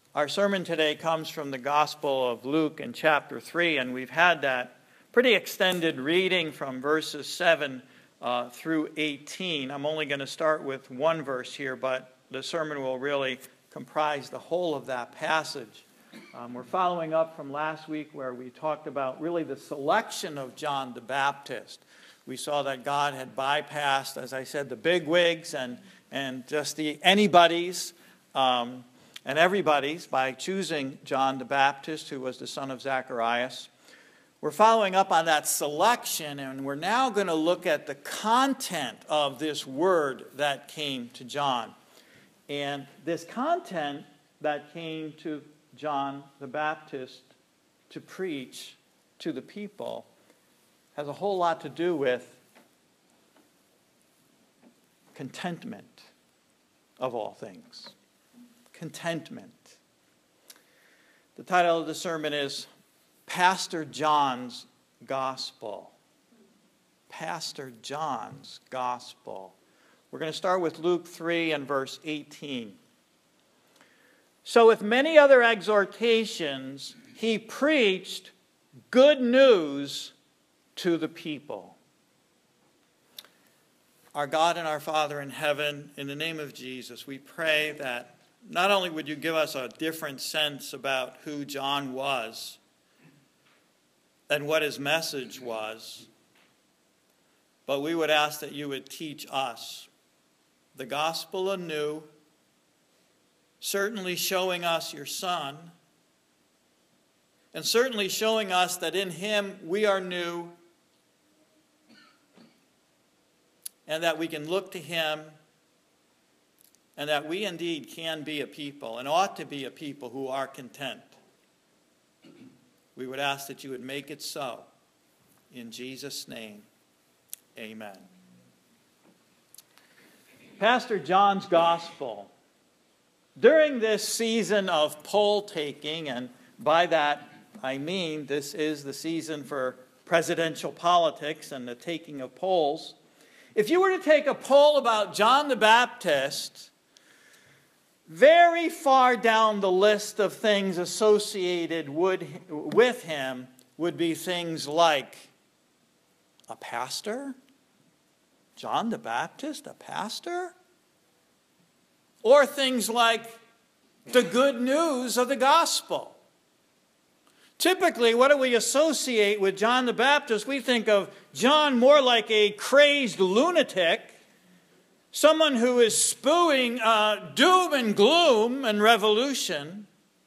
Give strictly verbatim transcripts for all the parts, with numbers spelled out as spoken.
Our sermon today comes from the Gospel of Luke in chapter three, and we've had that pretty extended reading from verses seven uh, through eighteen. I'm only going to start with one verse here, but the sermon will really comprise the whole of that passage. Um, we're following up from last week where we talked about really the selection of John the Baptist. We saw that God had bypassed, as I said, the bigwigs and, and just the anybody's um, and everybody's by choosing John the Baptist, who was the son of Zacharias. We're following up on that selection, and we're now going to look at the content of this word that came to John. And this content that came to John the Baptist to preach to the people has a whole lot to do with contentment of all things. Contentment. The title of the sermon is Pastor John's Gospel. Pastor John's Gospel. We're going to start with Luke three and verse eighteen. So with many other exhortations, he preached good news to the people. Our God and our Father in heaven, in the name of Jesus, we pray that not only would you give us a different sense about who John was and what his message was, but we would ask that you would teach us the gospel anew, certainly showing us your Son, and certainly showing us that in him we are new, and that we can look to him, and that we indeed can be a people, and ought to be a people who are content. We would ask that you would make it so. In Jesus' name, amen. Pastor John's Gospel. During this season of poll taking, and by that I mean this is the season for presidential politics and the taking of polls, if you were to take a poll about John the Baptist, very far down the list of things associated would, with him would be things like a pastor? John the Baptist, a pastor? Or things like the good news of the gospel. Typically, what do we associate with John the Baptist? We think of John more like a crazed lunatic, someone who is spewing uh, doom and gloom and revolution.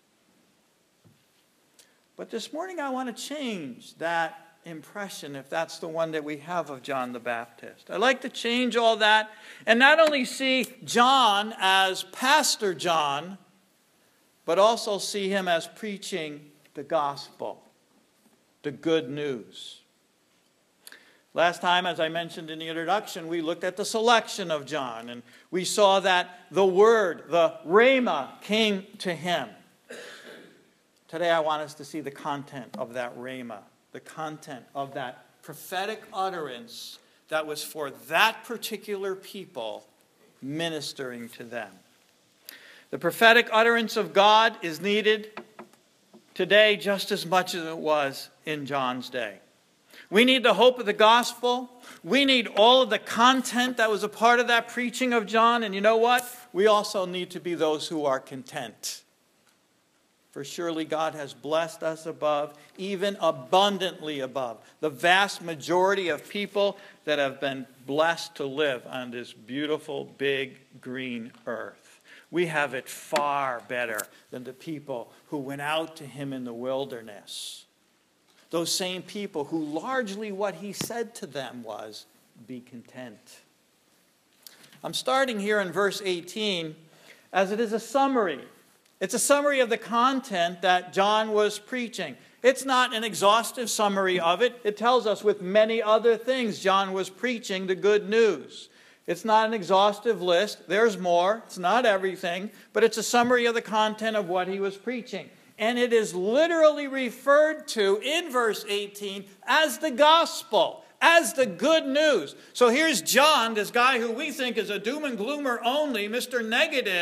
But this morning I want to change that impression, if that's the one that we have of John the Baptist. I'd like to change all that and not only see John as Pastor John, but also see him as preaching the gospel, the good news. Last time, as I mentioned in the introduction, we looked at the selection of John, and we saw that the word, the rhema, came to him. Today I want us to see the content of that rhema, the content of that prophetic utterance that was for that particular people, ministering to them. The prophetic utterance of God is needed today just as much as it was in John's day. We need the hope of the gospel. We need all of the content that was a part of that preaching of John. And you know what? We also need to be those who are content. For surely God has blessed us above, even abundantly above, the vast majority of people that have been blessed to live on this beautiful, big, green earth. We have it far better than the people who went out to him in the wilderness. Those same people who largely what he said to them was, be content. I'm starting here in verse eighteen as it is a summary. It's a summary of the content that John was preaching. It's not an exhaustive summary of it. It tells us with many other things John was preaching the good news. It's not an exhaustive list. There's more. It's not everything. But it's a summary of the content of what he was preaching. And it is literally referred to in verse eighteen as the gospel, as the good news. So here's John, this guy who we think is a doom and gloomer only, Mister Negative.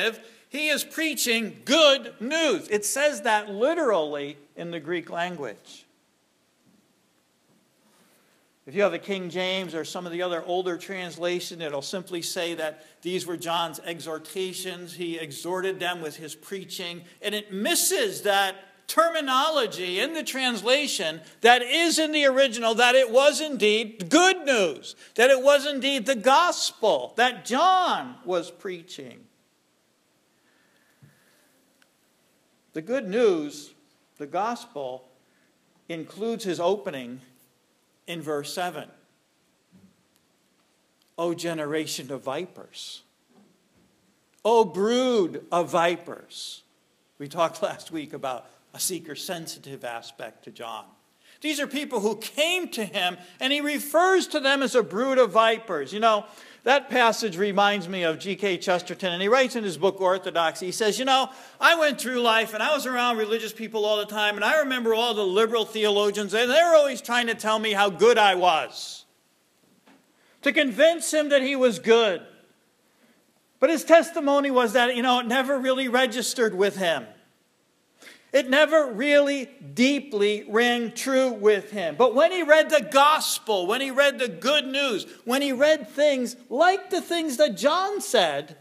He is preaching good news. It says that literally in the Greek language. If you have a King James or some of the other older translation, it'll simply say that these were John's exhortations. He exhorted them with his preaching. And it misses that terminology in the translation that is in the original, that it was indeed good news, that it was indeed the gospel that John was preaching. The good news, the gospel, includes his opening in verse seven. O generation of vipers. O brood of vipers. We talked last week about a seeker-sensitive aspect to John. These are people who came to him, and he refers to them as a brood of vipers. You know, that passage reminds me of G K Chesterton, and he writes in his book Orthodoxy, he says, you know, I went through life, and I was around religious people all the time, and I remember all the liberal theologians, and they were always trying to tell me how good I was, to convince him that he was good. But his testimony was that, you know, it never really registered with him. It never really deeply rang true with him. But when he read the gospel, when he read the good news, when he read things like the things that John said,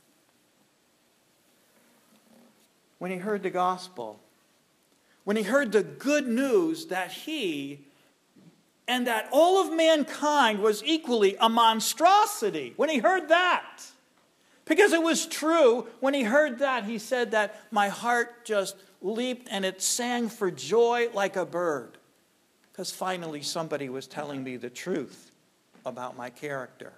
when he heard the gospel, when he heard the good news that he and that all of mankind was equally a monstrosity, when he heard that, because it was true, when he heard that, he said that my heart just leaped and it sang for joy like a bird, because finally somebody was telling me the truth about my character.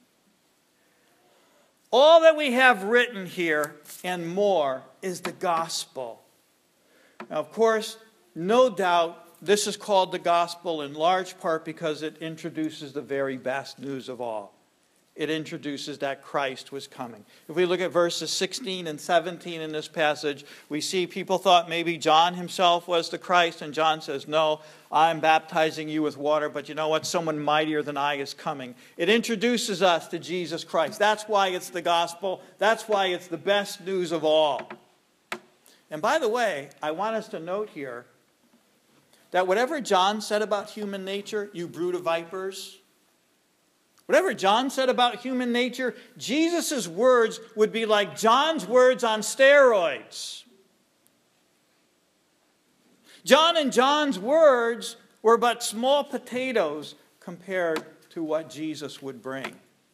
All that we have written here and more is the gospel. Now, of course, no doubt this is called the gospel in large part because it introduces the very best news of all. It introduces that Christ was coming. If we look at verses sixteen and seventeen in this passage, we see people thought maybe John himself was the Christ, and John says, no, I'm baptizing you with water, but you know what? Someone mightier than I is coming. It introduces us to Jesus Christ. That's why it's the gospel. That's why it's the best news of all. And by the way, I want us to note here that whatever John said about human nature, you brood of vipers, whatever John said about human nature, Jesus' words would be like John's words on steroids. John and John's words were but small potatoes compared to what Jesus would bring.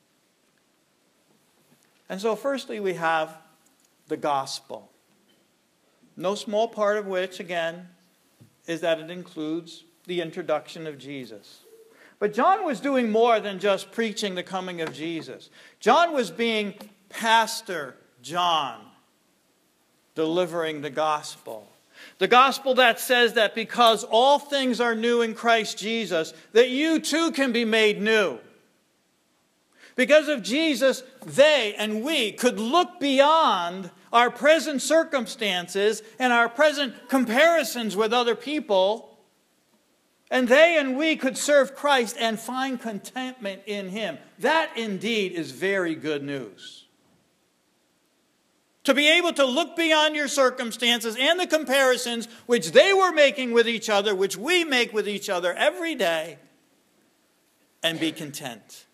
And so firstly we have the gospel. No small part of which, again, is that it includes the introduction of Jesus. But John was doing more than just preaching the coming of Jesus. John was being Pastor John, delivering the gospel. The gospel that says that because all things are new in Christ Jesus, that you too can be made new. Because of Jesus, they and we could look beyond our present circumstances and our present comparisons with other people, and they and we could serve Christ and find contentment in Him. That indeed is very good news. To be able to look beyond your circumstances and the comparisons which they were making with each other, which we make with each other every day, and be content.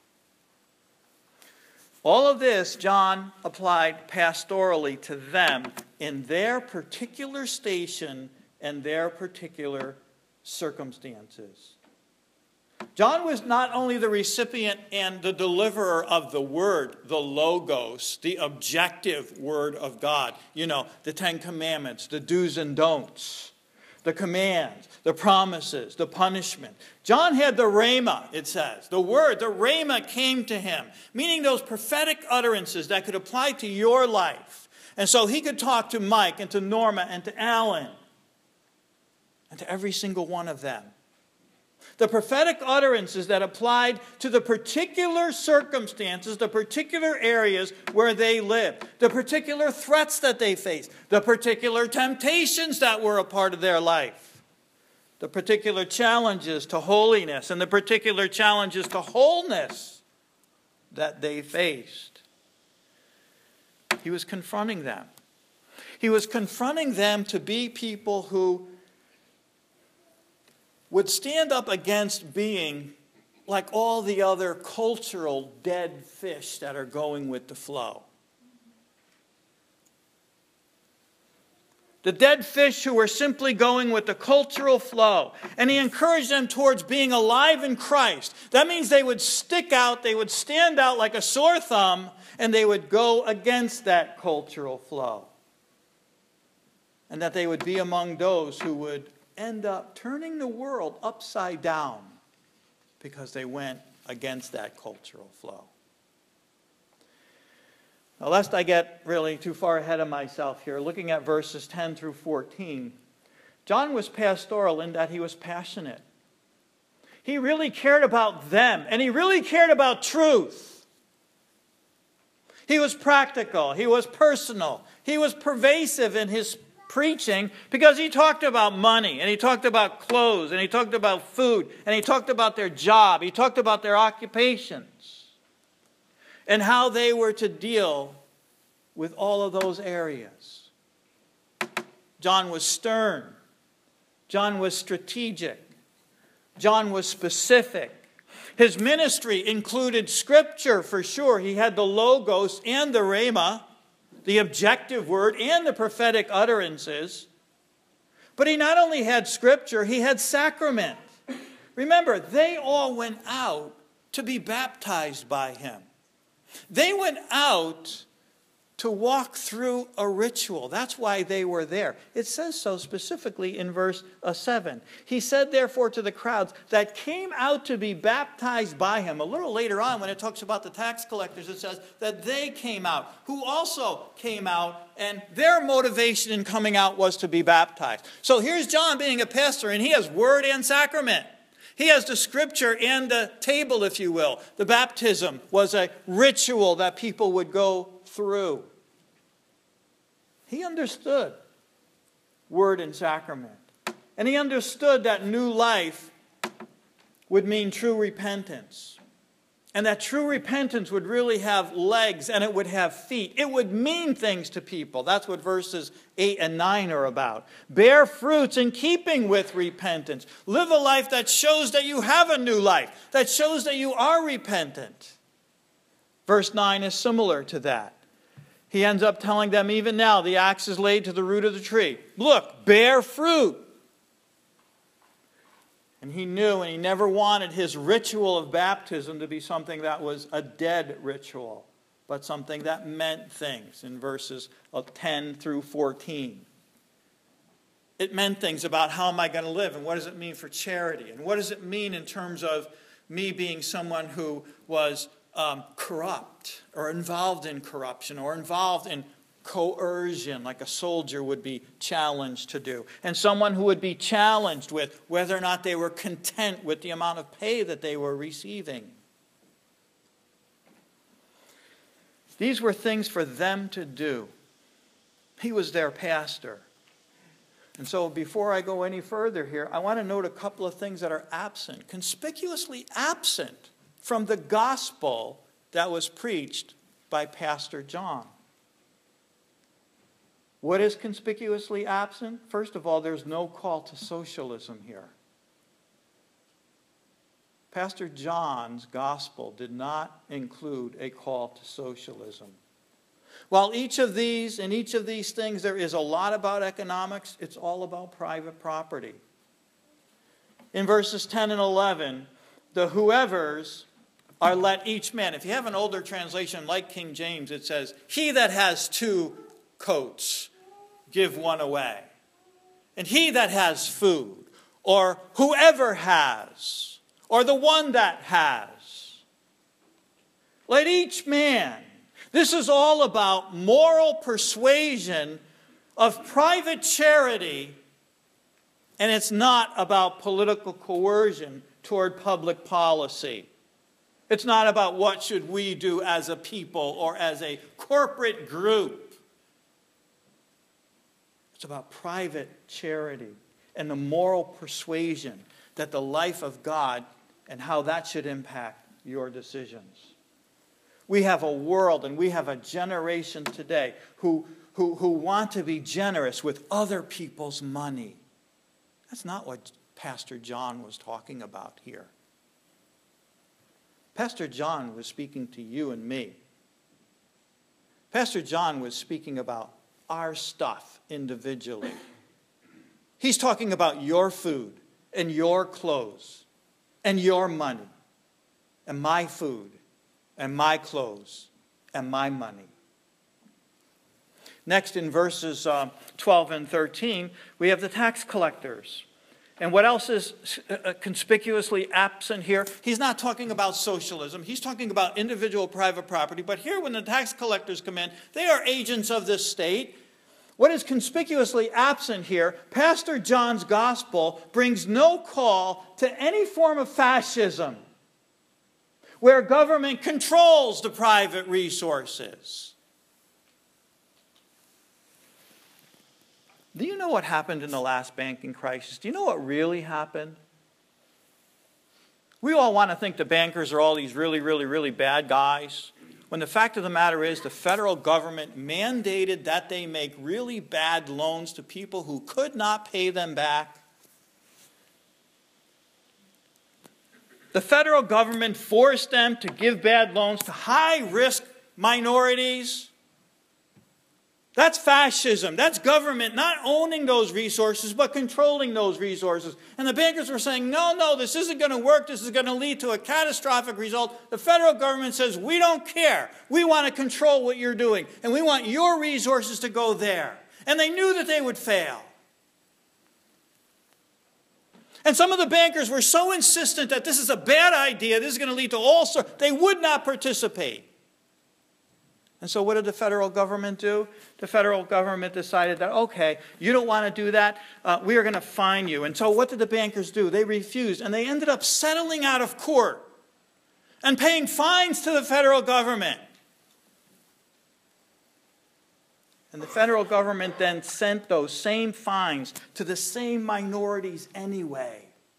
All of this John applied pastorally to them in their particular station and their particular circumstances. John was not only the recipient and the deliverer of the word, the logos, the objective word of God. You know, the Ten Commandments, the do's and don'ts, the commands, the promises, the punishment. John had the rhema, it says. The word, the rhema came to him, meaning those prophetic utterances that could apply to your life. And so he could talk to Mike and to Norma and to Alan and to every single one of them. The prophetic utterances that applied to the particular circumstances, the particular areas where they lived, the particular threats that they faced, the particular temptations that were a part of their life, the particular challenges to holiness and the particular challenges to wholeness that they faced. He was confronting them. He was confronting them to be people who would stand up against being like all the other cultural dead fish that are going with the flow. The dead fish who were simply going with the cultural flow. And he encouraged them towards being alive in Christ. That means they would stick out, they would stand out like a sore thumb, and they would go against that cultural flow. And that they would be among those who would end up turning the world upside down because they went against that cultural flow. Now, lest I get really too far ahead of myself here, looking at verses ten through fourteen, John was pastoral in that he was passionate. He really cared about them, and he really cared about truth. He was practical. He was personal. He was pervasive in his preaching because he talked about money, and he talked about clothes, and he talked about food, and he talked about their job. He talked about their occupations and how they were to deal with all of those areas. John was stern. John was strategic. John was specific. His ministry included Scripture for sure. He had the Logos and the Rhema, the objective word and the prophetic utterances. But he not only had Scripture, he had sacrament. Remember, they all went out to be baptized by him. They went out to walk through a ritual. That's why they were there. It says so specifically in verse seven. He said, therefore, to the crowds that came out to be baptized by him. A little later on, when it talks about the tax collectors, it says that they came out, who also came out, and their motivation in coming out was to be baptized. So here's John being a pastor, and he has word and sacrament. He has the Scripture and the table, if you will. The baptism was a ritual that people would go through. He understood word and sacrament. And he understood that new life would mean true repentance. And that true repentance would really have legs and it would have feet. It would mean things to people. That's what verses eight and nine are about. Bear fruits in keeping with repentance. Live a life that shows that you have a new life, that shows that you are repentant. Verse nine is similar to that. He ends up telling them, even now, the axe is laid to the root of the tree. Look, bear fruit. And he knew and he never wanted his ritual of baptism to be something that was a dead ritual, but something that meant things in verses ten through fourteen. It meant things about how am I going to live and what does it mean for charity and what does it mean in terms of me being someone who was um, corrupt or involved in corruption or involved in coercion, like a soldier would be challenged to do. And someone who would be challenged with whether or not they were content with the amount of pay that they were receiving. These were things for them to do. He was their pastor. And so before I go any further here, I want to note a couple of things that are absent, conspicuously absent from the gospel that was preached by Pastor John. What is conspicuously absent? First of all, there's no call to socialism here. Pastor John's gospel did not include a call to socialism. While each of these, in each of these things, there is a lot about economics, it's all about private property. In verses ten and eleven, the whoever's are let each man. If you have an older translation like King James, it says, he that has two coats, give one away. And he that has food, or whoever has, or the one that has, let each man. This is all about moral persuasion of private charity, and it's not about political coercion toward public policy. It's not about what should we do as a people or as a corporate group. It's about private charity and the moral persuasion that the life of God and how that should impact your decisions. We have a world and we have a generation today who, who, who want to be generous with other people's money. That's not what Pastor John was talking about here. Pastor John was speaking to you and me. Pastor John was speaking about our stuff individually. He's talking about your food and your clothes and your money and my food and my clothes and my money. Next, in verses uh, twelve and thirteen, we have the tax collectors. And what else is uh, conspicuously absent here? He's not talking about socialism. He's talking about individual private property. But here, when the tax collectors come in, they are agents of the state. What is conspicuously absent here, Pastor John's gospel brings no call to any form of fascism, where government controls the private resources. Do you know what happened in the last banking crisis? Do you know what really happened? We all want to think the bankers are all these really, really, really bad guys, when the fact of the matter is the federal government mandated that they make really bad loans to people who could not pay them back. The federal government forced them to give bad loans to high-risk minorities. That's fascism. That's government not owning those resources, but controlling those resources. And the bankers were saying, no, no, this isn't going to work. This is going to lead to a catastrophic result. The federal government says, we don't care. We want to control what you're doing. And we want your resources to go there. And they knew that they would fail. And some of the bankers were so insistent that this is a bad idea, this is going to lead to all sorts, they would not participate. And so what did the federal government do? The federal government decided that, okay, you don't want to do that, uh, we are going to fine you. And so what did the bankers do? They refused, and they ended up settling out of court and paying fines to the federal government. And the federal government then sent those same fines to the same minorities anyway.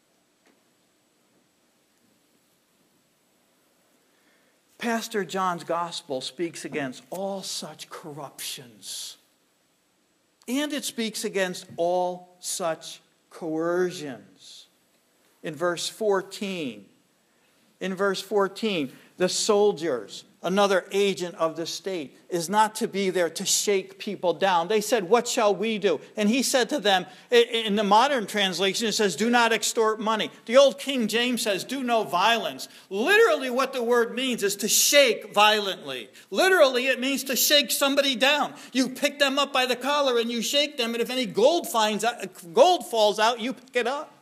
Pastor John's gospel speaks against all such corruptions. And it speaks against all such coercions. In verse fourteen, in verse fourteen, the soldiers, another agent of the state, is not to be there to shake people down. They said, what shall we do? And he said to them, in the modern translation, it says, do not extort money. The old King James says, do no violence. Literally what the word means is to shake violently. Literally it means to shake somebody down. You pick them up by the collar and you shake them, and if any gold, finds out, gold falls out, you pick it up.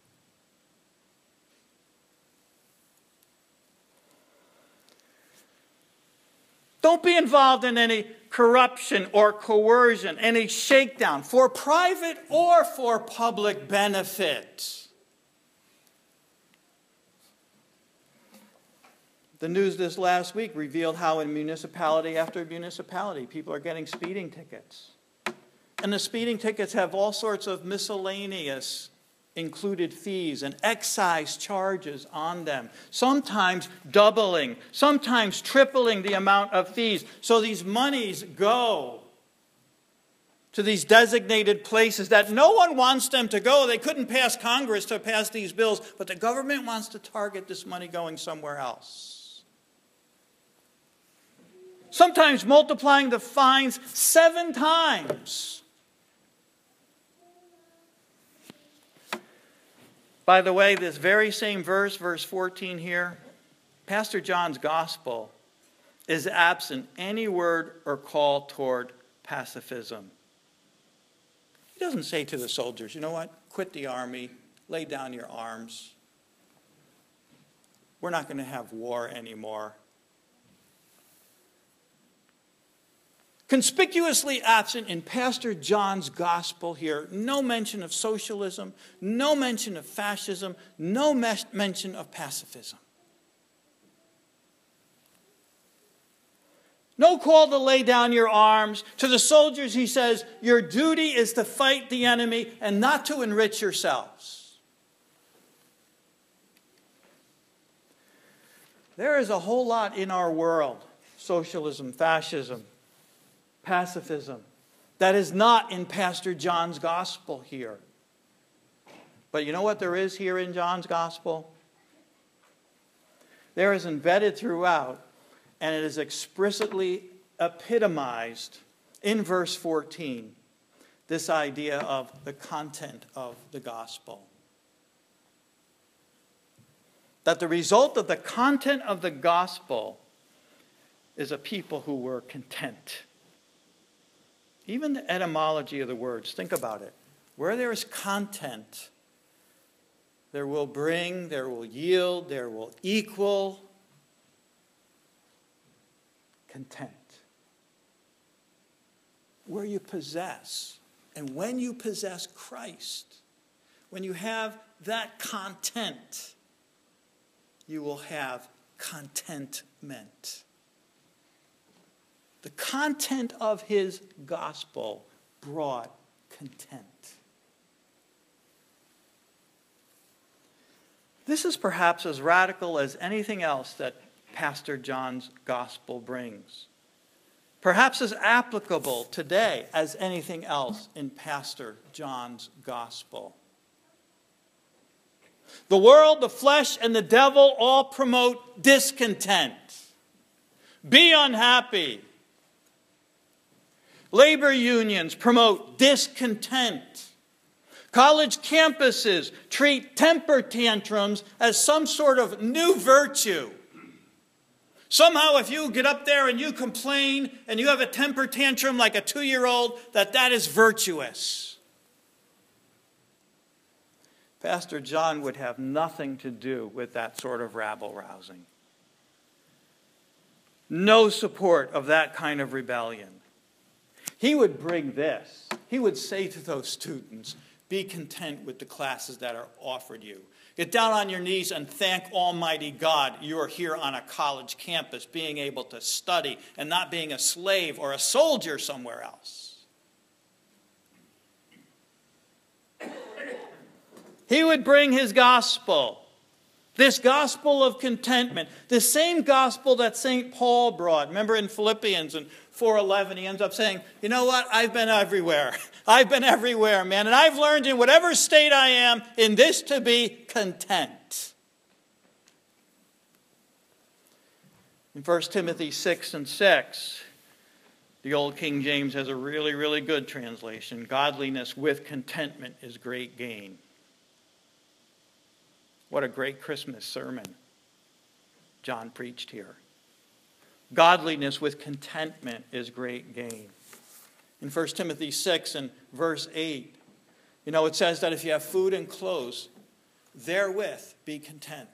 Don't be involved in any corruption or coercion, any shakedown for private or for public benefit. The news this last week revealed how in municipality after municipality, people are getting speeding tickets. And the speeding tickets have all sorts of miscellaneous included fees and excise charges on them, sometimes doubling, sometimes tripling the amount of fees. So these monies go to these designated places that no one wants them to go. They couldn't pass Congress to pass these bills, but the government wants to target this money going somewhere else. Sometimes multiplying the fines seven times. By the way, this very same verse, verse fourteen here, Pastor John's gospel is absent any word or call toward pacifism. He doesn't say to the soldiers, you know what, quit the army, lay down your arms. We're not going to have war anymore. Conspicuously absent in Pastor John's gospel here, no mention of socialism, no mention of fascism, no mes- mention of pacifism. No call to lay down your arms. To the soldiers, he says, your duty is to fight the enemy and not to enrich yourselves. There is a whole lot in our world socialism, fascism, pacifism. That is not in Pastor John's gospel here. But you know what there is here in John's gospel? There is embedded throughout, and it is explicitly epitomized in verse fourteen, this idea of the content of the gospel. That the result of the content of the gospel is a people who were content. Even the etymology of the words, think about it. Where there is content, there will bring, there will yield, there will equal content. Where you possess, and when you possess Christ, when you have that content, you will have contentment. The content of his gospel brought content. This is perhaps as radical as anything else that Pastor John's gospel brings. Perhaps as applicable today as anything else in Pastor John's gospel. The world, the flesh, and the devil all promote discontent. Be unhappy. Labor unions promote discontent. College campuses treat temper tantrums as some sort of new virtue. Somehow if you get up there and you complain and you have a temper tantrum like a two-year-old, that that is virtuous. Pastor John would have nothing to do with that sort of rabble-rousing. No support of that kind of rebellion. He would bring this. He would say to those students, be content with the classes that are offered you. Get down on your knees and thank Almighty God you are here on a college campus, being able to study and not being a slave or a soldier somewhere else. He would bring his gospel, this gospel of contentment, the same gospel that Saint Paul brought. Remember in Philippians and four eleven, he ends up saying, you know what, I've been everywhere. I've been everywhere, man, and I've learned in whatever state I am in this to be content. In First Timothy six and six, the old King James has a really, really good translation. Godliness with contentment is great gain. What a great Christmas sermon John preached here. Godliness with contentment is great gain. In First Timothy six and verse eight, you know, it says that if you have food and clothes, therewith be content.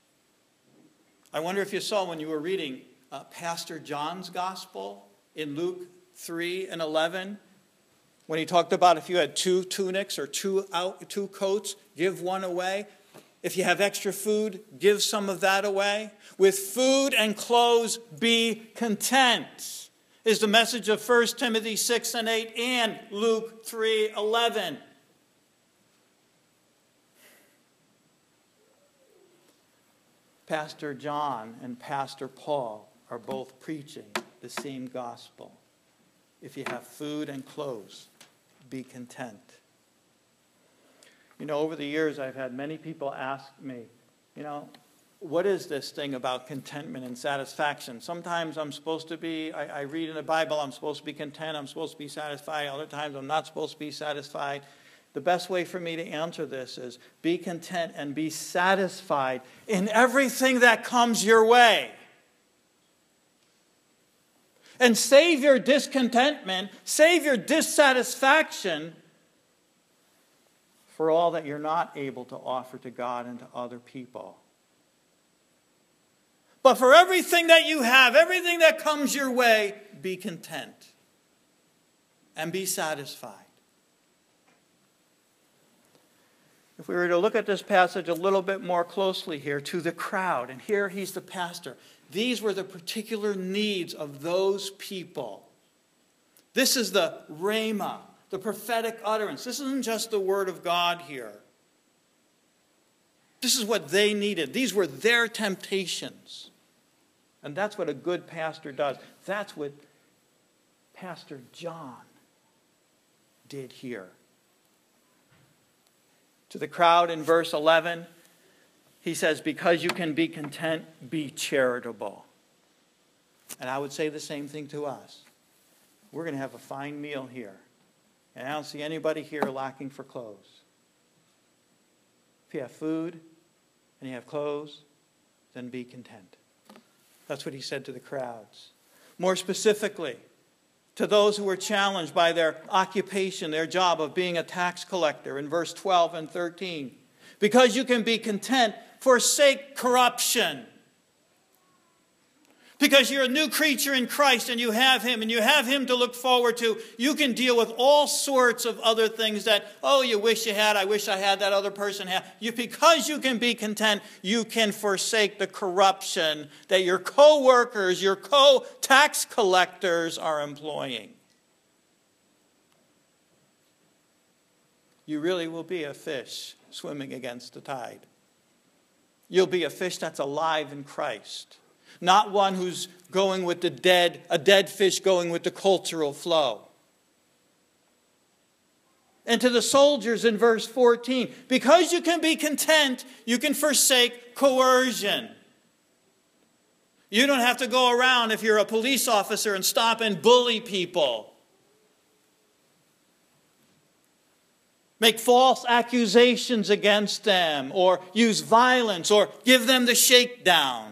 I wonder if you saw when you were reading uh, Pastor John's gospel in Luke three and eleven, when he talked about if you had two tunics or two out, two coats, give one away. If you have extra food, give some of that away. With food and clothes, be content, is the message of First Timothy six and eight and Luke three eleven. Pastor John and Pastor Paul are both preaching the same gospel. If you have food and clothes, be content. You know, over the years, I've had many people ask me, you know, what is this thing about contentment and satisfaction? Sometimes I'm supposed to be, I, I read in the Bible, I'm supposed to be content, I'm supposed to be satisfied. Other times, I'm not supposed to be satisfied. The best way for me to answer this is be content and be satisfied in everything that comes your way. And save your discontentment, save your dissatisfaction for all that you're not able to offer to God and to other people. But for everything that you have, everything that comes your way, be content and be satisfied. If we were to look at this passage a little bit more closely here to the crowd, and here he's the pastor, these were the particular needs of those people. This is the rhema, the prophetic utterance. This isn't just the word of God here. This is what they needed. These were their temptations. And that's what a good pastor does. That's what Pastor John did here. To the crowd in verse eleven, he says, because you can be content, be charitable. And I would say the same thing to us. We're going to have a fine meal here. And I don't see anybody here lacking for clothes. If you have food and you have clothes, then be content. That's what he said to the crowds. More specifically, to those who were challenged by their occupation, their job of being a tax collector in verse twelve and thirteen. Because you can be content, forsake corruption. Because you're a new creature in Christ and you have Him and you have Him to look forward to, you can deal with all sorts of other things that, oh, you wish you had, I wish I had, that other person had. You, because you can be content, you can forsake the corruption that your co-workers, your co-tax collectors are employing. You really will be a fish swimming against the tide. You'll be a fish that's alive in Christ. Not one who's going with the dead, a dead fish going with the cultural flow. And to the soldiers in verse fourteen, because you can be content, you can forsake coercion. You don't have to go around if you're a police officer and stop and bully people. Make false accusations against them, or use violence, or give them the shakedown.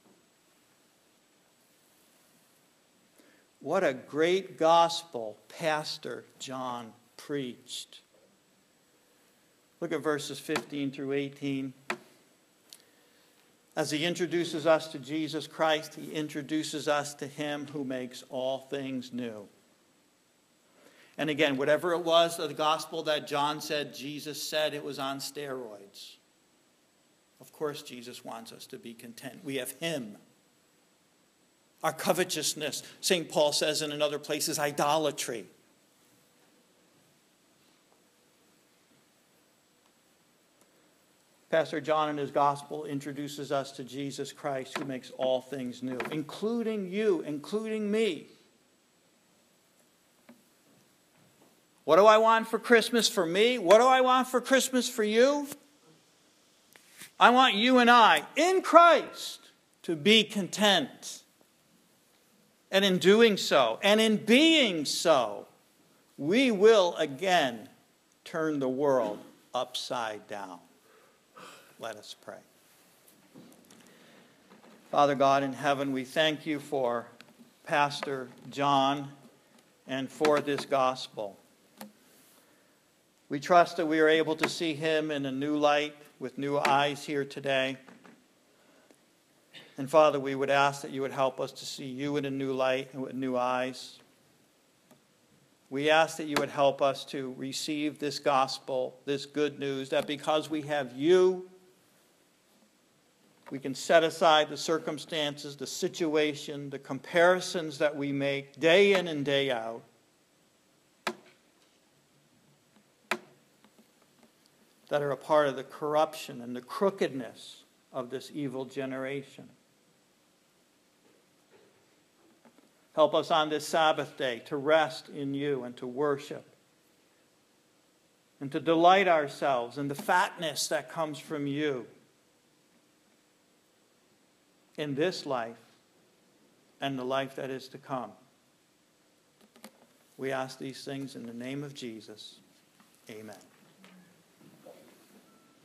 What a great gospel Pastor John preached. Look at verses fifteen through eighteen. As he introduces us to Jesus Christ, he introduces us to Him who makes all things new. And again, whatever it was, the gospel that John said, Jesus said, it was on steroids. Of course, Jesus wants us to be content. We have Him. Our covetousness, Saint Paul says in another place, is idolatry. Pastor John in his gospel introduces us to Jesus Christ who makes all things new, including you, including me. What do I want for Christmas for me? What do I want for Christmas for you? I want you and I, in Christ, to be content. And in doing so, and in being so, we will again turn the world upside down. Let us pray. Father God in heaven, we thank you for Pastor John and for this gospel. We trust that we are able to see him in a new light with new eyes here today. And Father, we would ask that you would help us to see you in a new light and with new eyes. We ask that you would help us to receive this gospel, this good news, that because we have you, we can set aside the circumstances, the situation, the comparisons that we make day in and day out. That are a part of the corruption and the crookedness of this evil generation. Help us on this Sabbath day to rest in you and to worship and to delight ourselves in the fatness that comes from you in this life and the life that is to come. We ask these things in the name of Jesus. Amen.